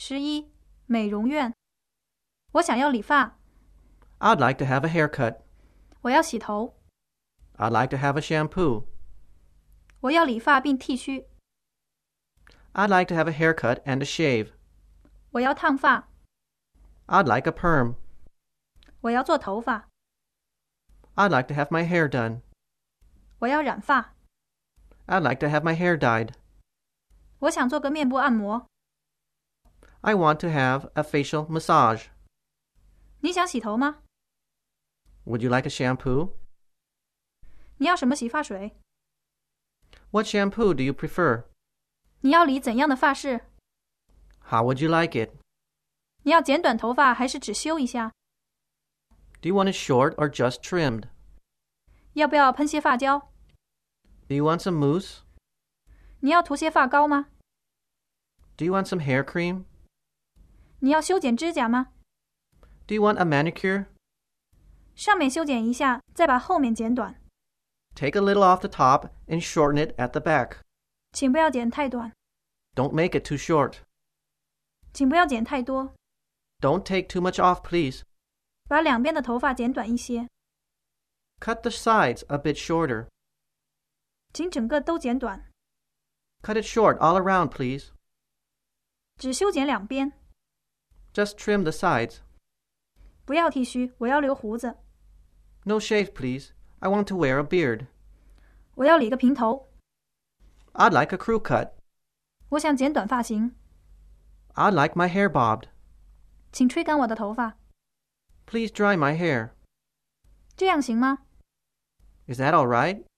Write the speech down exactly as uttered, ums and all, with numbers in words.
十一，美容院。我想要理发。 I'd like to have a haircut. 我要洗头。 I'd like to have a shampoo. 我要理发并剃须。 I'd like to have a haircut and a shave. 我要烫发。 I'd like a perm. 我要做头发。 I'd like to have my hair done. 我要染发。 I'd like to have my hair dyed. 我想做个面部按摩。 I want to have a facial massage. 你想洗头吗？ Would you like a shampoo? 你要什么洗发水？ What shampoo do you prefer? 你要理怎样的发饰？ How would you like it? 你要剪短头发还是只修一下？ Do you want it short or just trimmed? 要不要喷些发胶？ Do you want some mousse? 你要涂些发膏吗？ Do you want some hair cream? 你要修剪指甲吗？ Do you want a manicure? 上面修剪一下，再把后面剪短。 Take a little off the top and shorten it at the back. 请不要剪太短。 Don't make it too short. 请不要剪太多。 Don't take too much off, please. 把两边的头发剪短一些。 Cut the sides a bit shorter. 请整个都剪短。 Cut it short all around, please. 只修剪两边。 Just trim the sides. 不要剃须，我要留胡子。 No shave, please. I want to wear a beard. 我要理个平头。 I'd like a crew cut. 我想剪短发型。 I'd like my hair bobbed. 请吹干我的头发。 Please dry my hair. 这样行吗？ Is that all right?